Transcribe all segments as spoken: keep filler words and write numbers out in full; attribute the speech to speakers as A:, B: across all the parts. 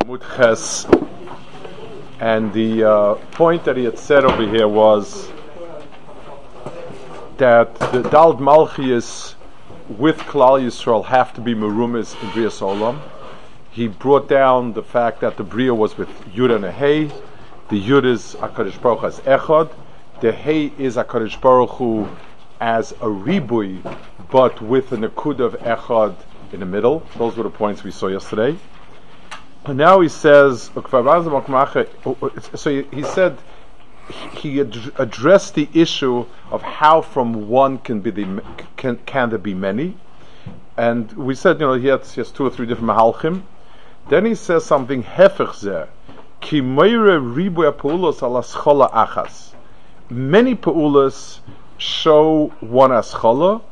A: Amud Ches, and the uh, point that he had said over here was that the Daled Malchius with Klal Yisrael have to be merumis in Brias Olam. He brought down the fact that the Bria was with Yud and a Hey. The Yud is HaKadosh Baruch Hu as Echad. The Hey is HaKadosh Baruch Hu as a Ribui, but with a Nakud of Echad in the middle. Those were the points we saw yesterday. And now he says, so he, he said he ad- addressed the issue of how from one can be the can, can there be many, and we said, you know, he has, he has two or three different mahalchim. Then he says something hefech zeh, ki meire ribu peulos ala schola achas. Many peulos show one aschola.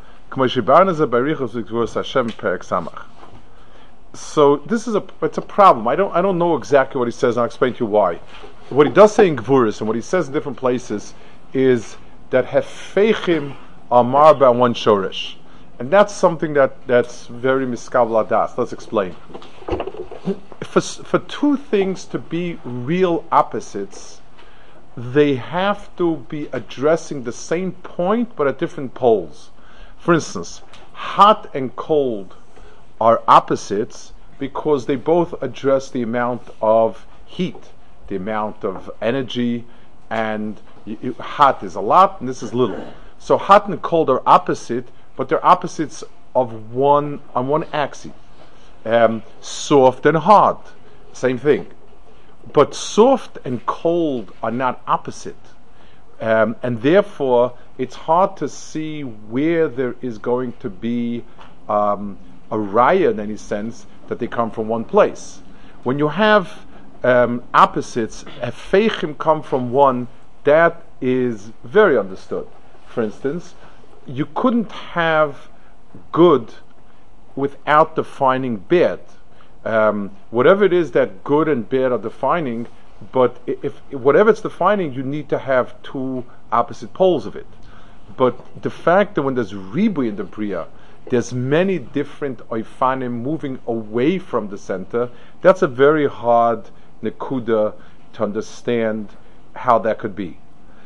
A: So this is a it's a problem. I don't I don't know exactly what he says, and I'll explain to you why. What he does say in Gvuris and what he says in different places is that hefeichim are marba on one shorish, and that's something that, that's very miskabel adas. Let's explain. For for two things to be real opposites, they have to be addressing the same point but at different poles. For instance, hot and cold are opposites because they both address the amount of heat, the amount of energy, and you, you, hot is a lot and this is little. So hot and cold are opposite, but they're opposites of one on one axis. Um, soft and hard, same thing. But soft and cold are not opposite. Um, and therefore, it's hard to see where there is going to be um, a raya in any sense that they come from one place. When you have um, opposites, efeichim come from one, that is very understood. For instance, you couldn't have good without defining bad. Um, whatever it is that good and bad are defining, but if, if whatever it's defining, you need to have two opposite poles of it. But the fact that when there's ribu in the Bria, there's many different oifanim moving away from the center, that's a very hard nekuda to understand how that could be.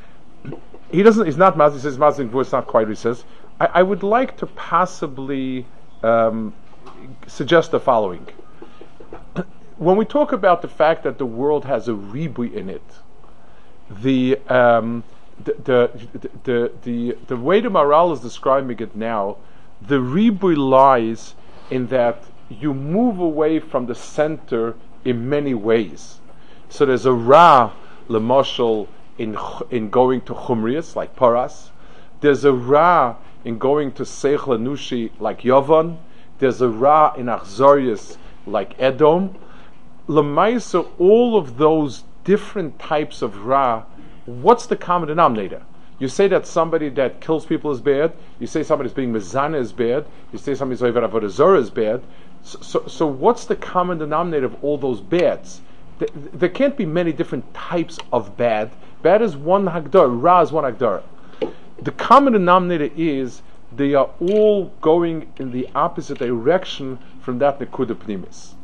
A: He doesn't, he's not Mazik, he says Mazik, it's not quite what he says. I, I would like to possibly um, suggest the following. When we talk about the fact that the world has a ribui in it, the um, the, the the the the way the Maral is describing it now, the ribui lies in that you move away from the center in many ways. So there's a ra lemoshel in in going to Chumrius like Paras. There's a ra in going to Seich Lanushi like Yovan. There's a ra in Achzorius like Edom. Lemaisa, all of those different types of ra, what's the common denominator? You say that somebody that kills people is bad. You say somebody's being mezana is bad. You say somebody's over avodah zarah is bad. So, so, so what's the common denominator of all those bads? There, there can't be many different types of bad. Bad is one hagdar. Ra is one hagdar. The common denominator is they are all going in the opposite direction from that nekuda pnimis.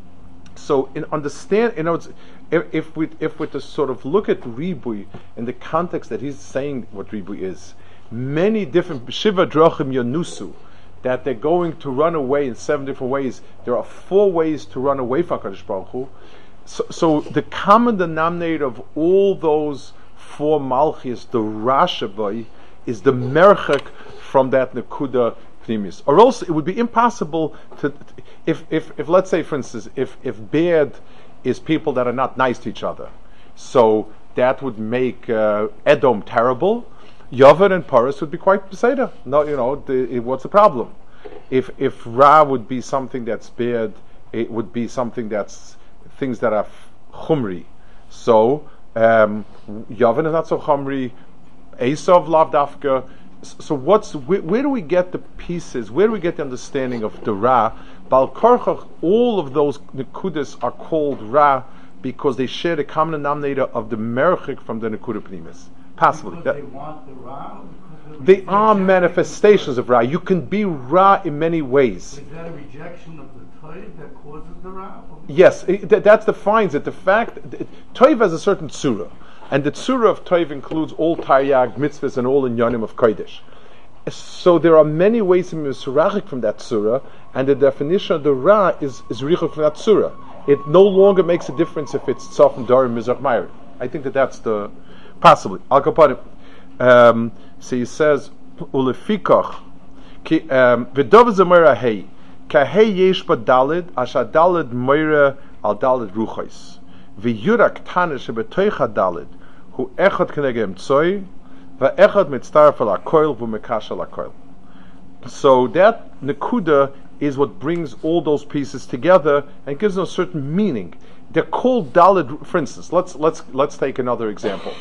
A: So, in understand, you know, it's, if, if we if we to sort of look at ribui in the context that he's saying what ribui is, many different shiva drochim yanusu, that they're going to run away in seven different ways. There are four ways to run away from HaKadosh Baruch Hu. So, so the common denominator of all those four malchis, the rashavai, is the merchek from that nekuda pnimis. Or else it would be impossible to, if, if, if let's say, for instance, if, if bad is people that are not nice to each other, so that would make uh, Edom terrible. Yovan and Paras would be quite beseder. No, you know, the, it, what's the problem? If if Ra would be something that's bad, it would be something that's things that are chumri. So um, Yovan is not so chumri. Esav lavdafka. So what's where, where do we get the pieces? Where do we get the understanding of the Ra? Bal Korchach, all of those nekudas are called Ra because they share the common denominator of the merchik from the nekuda pnimis. Possibly.
B: Because
A: that,
B: they want the Ra?
A: They are manifestations of Ra. You can be Ra in many ways.
B: Is that a rejection of the Toiv that causes the Ra?
A: Yes, it, that, that defines it. The fact, Toiv has a certain tzura, and the tzura of Toiv includes all Taryag, mitzvahs, and all inyanim of Kodesh. So there are many ways to be Misurachik from that tzura, and the definition of the Ra is, is Richuk from that tzura. It no longer makes a difference if it's Tzaf and Dorim, Mizrach, Ma'ariv. I think that that's the, possibly. I'll go upon it. Um, so he says, Ulefikach, V'dov zemera hei, ka hei yesh ba dalid, asha dalid meira al dalid ruchais. V'yura ktana shebetoicha dalid, hu echad kenegem tzoi, v'echad mitztaraf al hakoil, v'mekash al hakoil. So that nekuda is what brings all those pieces together and gives them a certain meaning. They're called dalid. For instance, let's let's let's take another example.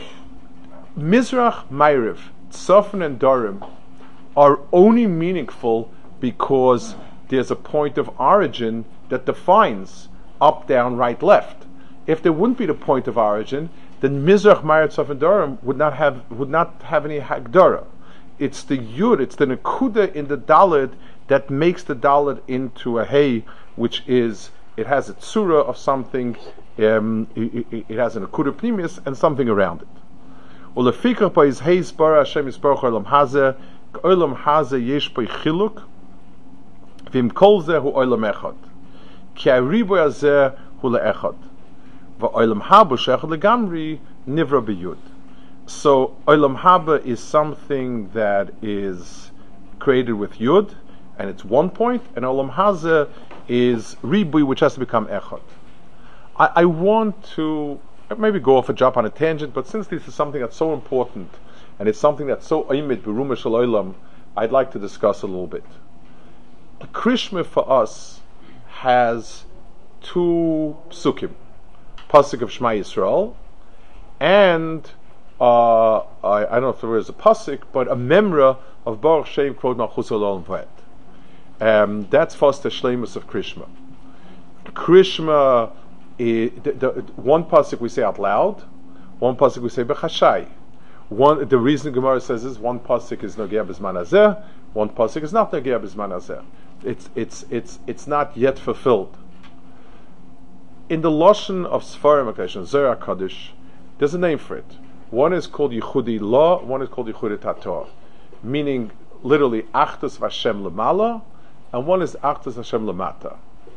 A: Mizrach, Ma'ariv, Tzafon and Dorim are only meaningful because there's a point of origin that defines up, down, right, left. If there wouldn't be the point of origin, then Mizrach, Ma'ariv, Tzafon and Dorim would not have would not have any Hagdara. It's the Yud, it's the Nekuda in the Dalid that makes the Dalid into a Hey, which is, it has a Tzura of something, um, it, it, it has an Nekuda Pnimius and something around it. Ulefikach by his Hey Spara Hashem Yisparach Olam Hazeh, Olam Hazeh Yesh by Chiluk, Vim Kol Zeh Hu Olam Echad, Ki HaRiboy Hazeh Hu LeEchad, V'Olam Haba Shechad Legamri Nivra B'Yud. So Olam Haba is something that is created with Yud, and it's one point, and Olam Hazeh is Ribui, which has to become Echad. I, I want to maybe go off a jump on a tangent, but since this is something that's so important, and it's something that's so Oimid B'Ruma Shel Olam, I'd like to discuss a little bit. The Krishma for us has two psukim, pasuk of Shema Yisrael, and uh, I, I don't know if there is a pasuk, but a memra of Baruch Shem Kvod Malchus Olam V'ed. Um, that's first the shleimus of Krishma. Krishma, is, the, the, one pasuk we say out loud, one pasuk we say b'chashai. One, the reason Gemara says is one pasuk is nogea b'zman hazeh, one pasuk is not nogea b'zman hazeh. It's it's it's it's not yet fulfilled. In the lashon of Sfarim HaKadosh, Zohar HaKadosh, there's a name for it. One is called Yichudi Law, one is called Yichudi Tator, meaning literally Achdus Vashem Lemala, and one is Achdus Hashem Lemata.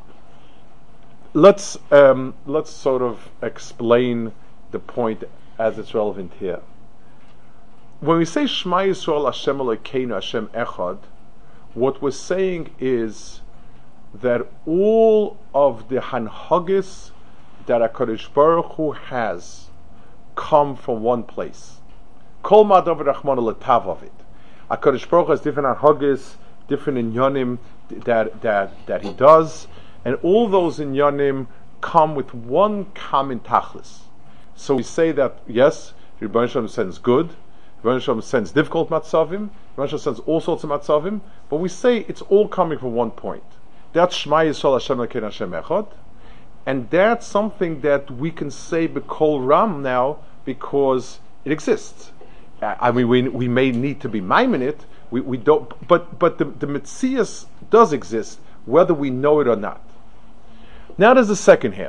A: Let's um, let's sort of explain the point as it's relevant here. When we say Shema Yisrael Hashem Elokeinu Hashem Echad, what we're saying is that all of the hanhagis that HaKadosh Baruch Hu has come from one place. Kol ma'adav rachmana letav of it. HaKadosh Baruch Hu has different hanhagis, different inyanim that that that He does, and all those inyanim come with one common tachlis. So we say that yes, Rebbeinu Shalom sends good, Rebbeinu Shalom sends difficult matzavim, Rebbeinu Shalom sends all sorts of matzavim, but we say it's all coming from one point. That's Shema Yisrael Hashem Elokeinu Hashem Echad, and that's something that we can say b'kol ram now because it exists. I mean, we we may need to be miming it. We we don't, but but the the Metzias does exist, whether we know it or not. Now there's the second half.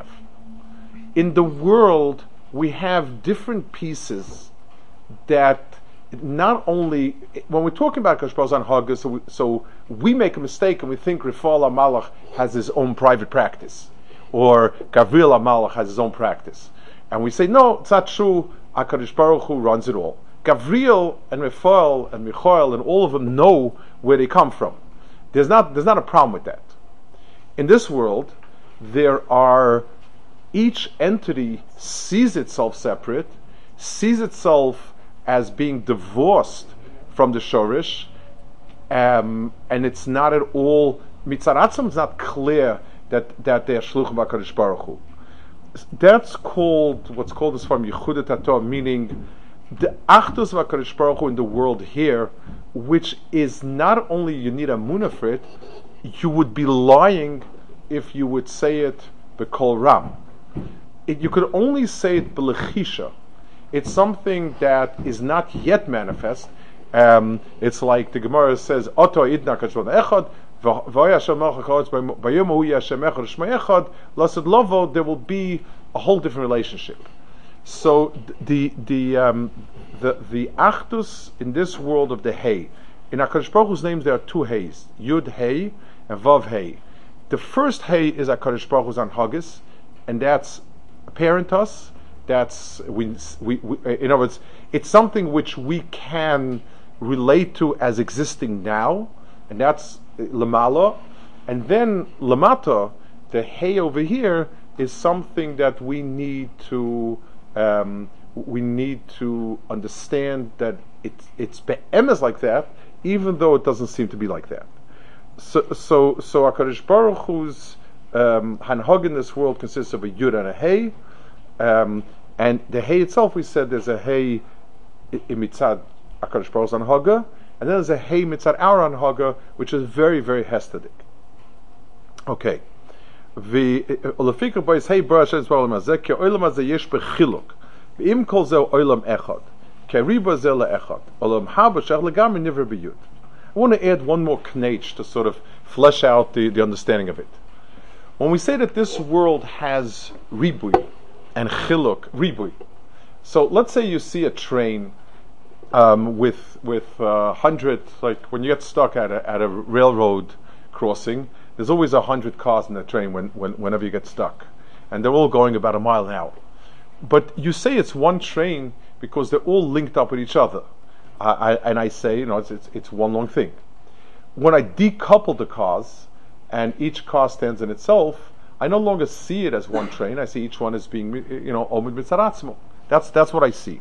A: In the world, we have different pieces that not only when we're talking about Kadosh Baruch Hu Haggis, so we, so we make a mistake and we think Rifal HaMalach has his own private practice, or Gabriel HaMalach has his own practice, and we say no, it's not true. HaKadosh Baruch Hu runs it all. Gabriel and Raphael and Michael and all of them know where they come from. There's not there's not a problem with that. In this world, there are each entity sees itself separate, sees itself as being divorced from the Shorish, um, and it's not at all Mitzaratzim is not clear that that they are Shluchim HaKadosh Baruch Hu. That's called what's called as from Yichud Tator, meaning the Achdus of HaKadosh Baruch Hu in the world here, which is not only you need a munah for it, you would be lying if you would say it b'kol ram. It, you could only say it b'lechisha. It's something that is not yet manifest, Um, it's like the Gemara says, Oto idna kachvon echad, v'hoya Hashem melech ha'charetz b'yom hu Hashem echad shmei echad, lasad lovo, there will be a whole different relationship. So the the um, the the achdus in this world of the Hey, in HaKadosh Baruch Hu's names there are two Heys, Yud Hey and Vav Hey. The first Hey is HaKadosh Baruch Hu's Anhagis, and that's parentus. That's we, we, we. In other words, it's something which we can relate to as existing now, and that's lamala. And then lamata, the Hey over here, is something that we need to um, we need to understand that it's it's be'emes like that, even though it doesn't seem to be like that. So so so HaKadosh Baruch Hu's um, hanhag in this world consists of a yud and a hey. Um, and the Hey itself, we said there's a Hey in mitzad HaKadosh Baruch Hu's Anhaga, and then there's a Hey mitzad our Anhaga, which is very, very hestedic. Okay. The Olafikar boys Hey Baruch Hashem Olam Hazeh Ki Olam Hazeh Yesh Bechiluk V'im Kol Zeh Olam Echad Ki Riba Zeh LeEchad Olam Haba Shech Legam Nivra B'Yud. I want to add one more knetch to sort of flesh out the, the understanding of it. When we say that this world has ribui and chiluk, ribui. So let's say you see a train um, with with uh, hundred, like when you get stuck at a at a railroad crossing, there's always a hundred cars in the train when, when whenever you get stuck, and they're all going about a mile an hour. But you say it's one train because they're all linked up with each other, uh, I, and I say, you know, it's, it's it's one long thing. When I decouple the cars, and each car stands in itself, I no longer see it as one train. I see each one as being, you know, omid mitzaratzmo. That's that's what I see.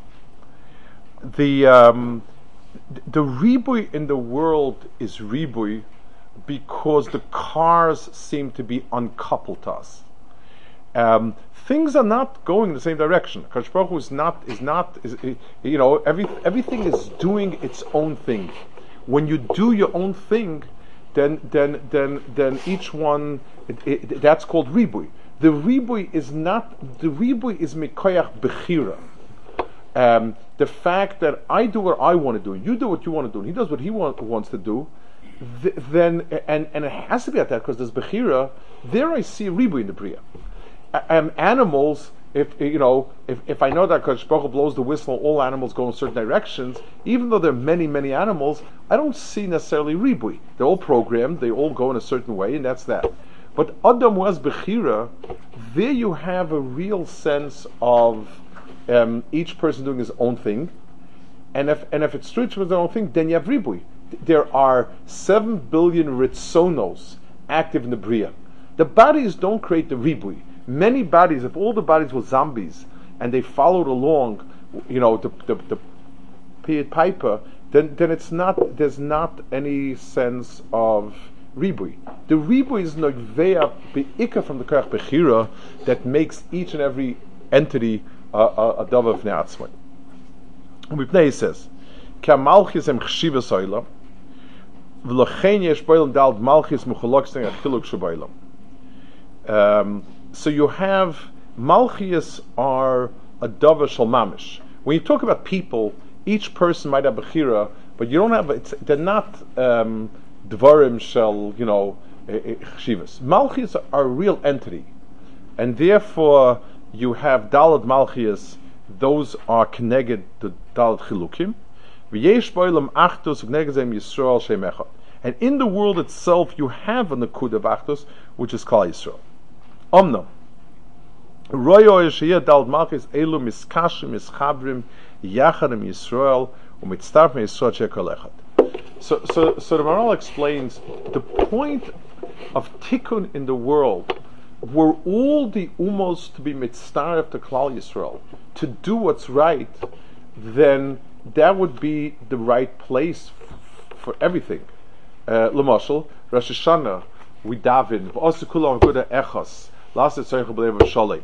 A: The um, the ribui in the world is ribui because the cars seem to be uncoupled to us. Um, things are not going in the same direction. HaKadosh Baruch Hu is not is not is, you know every everything is doing its own thing. When you do your own thing, then then then then each one it, it, that's called ribui. The ribui is not the ribui is mikoyach bechira. Um, the fact that I do what I want to do, and you do what you want to do, and he does what he want, wants to do, th- then and and it has to be at that because there's bechira. There I see ribui in the bria. Um, animals, if you know, if, if I know that Kadosh Baruch Hu blows the whistle, all animals go in certain directions. Even though there are many, many animals, I don't see necessarily ribui. They're all programmed; they all go in a certain way, and that's that. But Adam was bechira. There you have a real sense of um, each person doing his own thing, and if and if it's true to their own thing, then you have ribui. There are seven billion ritzonos active in the bria. The bodies don't create the ribui. Many bodies, if all the bodies were zombies and they followed along, you know, the the, the Pied Piper, then then it's not. There's not any sense of ribui. The ribui is noveya beika from the koach bechira that makes each and every entity uh, a, a dove of neatzmai. Mipnei says, "Ka malchis em chshivas oilam, v'lochein yesh boilam dal malchis muchalok steng achiluk shaboilam." Um, so you have malchias are a dava shel mamish. When you talk about people, each person might have bechira, but you don't have. It's, they're not um, dvarim shel, you know, chshivas. Malchias are a real entity, and therefore you have dalad malchias. Those are connected to dalad chilukim. V'yesh boilam achdus v'negezem Yisrael shem echad. And in the world itself, you have a nakud of achdus, which is Klal Yisrael. Omno. Royo yeshiyah dalad malchis elu miskashim mischabrim yachadim Yisrael umitztarf Yisrael shekol echad. So, so, so the Maharal explains the point of tikkun in the world. Were all the umos to be mitztaref to Klal Yisrael, to do what's right, then that would be the right place f- for everything. L'mashal, Rosh Hashanah, we daven, v'osu kulam guda echos, laset tzorich b'lev sholei,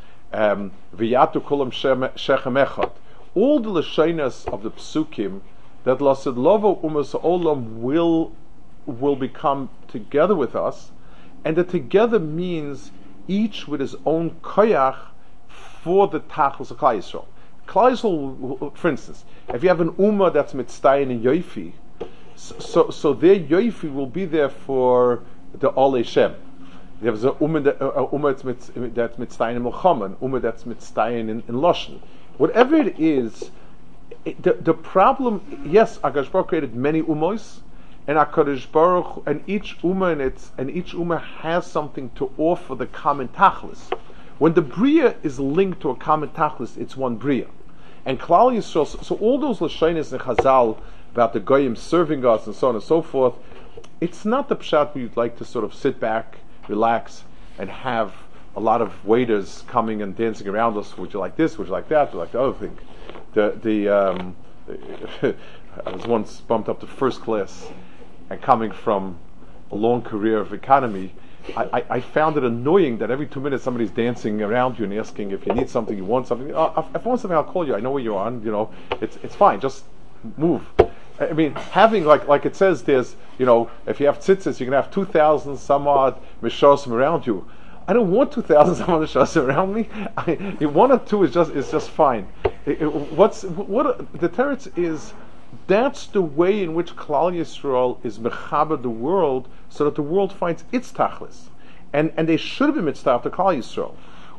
A: v'yatu kulam shechem echad. All the l'shenas of the psukim that laset lovo umas olam will will become together with us, and that together means each with his own koyach for the tachlis of Klal Yisrael. Klal Yisrael, for instance, if you have an Ummah that's mitzdayin in Yoifi, so, so so their Yoifi will be there for the Olei Shem. There's a Ummah that, uh, ummah that's, mitz, that's mitzdayin in Melchama, an Ummah that's mitzdayin in, in Loshen. Whatever it is, it, the, the problem, yes, HaKadosh Baruch created many Ummos, and HaKadosh Baruch, and each Ummah and its, and each Ummah has something to offer the common Tachlis. When the Bria is linked to a common Tachlis, it's one Bria. And Klal Yisrael, so, so all those Lashonos in Chazal about the Goyim serving us and so on and so forth, it's not the Pshat where you'd like to sort of sit back, relax, and have a lot of waiters coming and dancing around us. Would you like this? Would you like that? Would you like the other thing? The, the, um, I was once bumped up to first class, and coming from a long career of economy, I, I, I found it annoying that every two minutes somebody's dancing around you and asking if you need something, you want something. Oh, if I want something, I'll call you. I know where you are. And, you know, it's it's fine. Just move. I mean, having like like it says, there's you know, if you have tzitzis, you can have two thousand some odd mishosim around you. I don't want two thousand some odd mishosim around me. I, one or two is just is just fine. It, it, what's what the teretz is? That's the way in which Klal Yisrael is mechaber the world, so that the world finds its tachlis, and and they should be mitzvah to Klal Yisrael.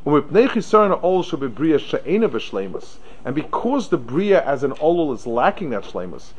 A: And because the bria as an olul is lacking that shleimus,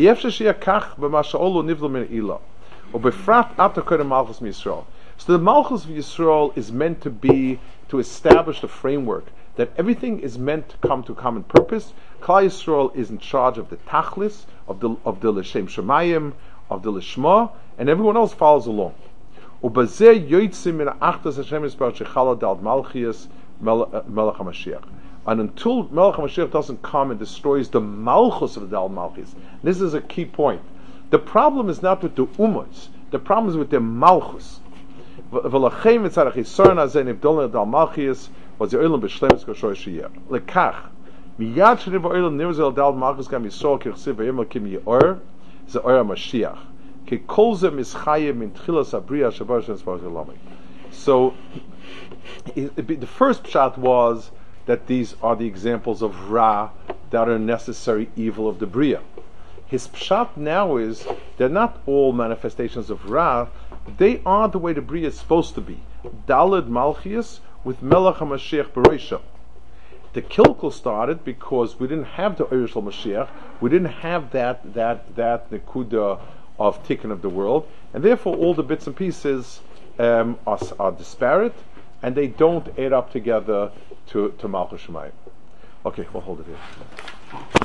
A: so the malchus of Yisrael is meant to be to establish the framework that everything is meant to come to a common purpose. Klal Yisrael is in charge of the tachlis, of the of the l'shem shemayim, of the lishma, and everyone else follows along. Ubazeh yoytzim min achdas Hashem yisparach shechala dal malchias melech HaMashiach. And until Melech HaMashiach doesn't come and destroys the malchus of the dal malchis, this is a key point. The problem is not with the ummos. The problem is with the malchus. V'lachem mitzarach yisoran hazeh nivdolna dal malchias was the oilam b'shlemus k'shor shiyah. Lekach miyad sheniv oilam nivzel dal malchus gam yisrael kirchsiv v'yim kim yior ze or HaMashiach ki kol ze mischayim min tchilas abriya shabar shen spar zelamik. So it, it, the first pshat was that these are the examples of Ra that are necessary evil of the Bria. His pshat now is they're not all manifestations of Ra, they are the way the Bria is supposed to be. Daled Malchias with Melech HaMashiach Bereisha. The Kilkel started because we didn't have the Eirish Mashiach, we didn't have that that that Nekuda of Tikkun of the world, and therefore all the bits and pieces um, are, are disparate, and they don't add up together to, to Malchus Shemayim. Okay, we'll hold it here.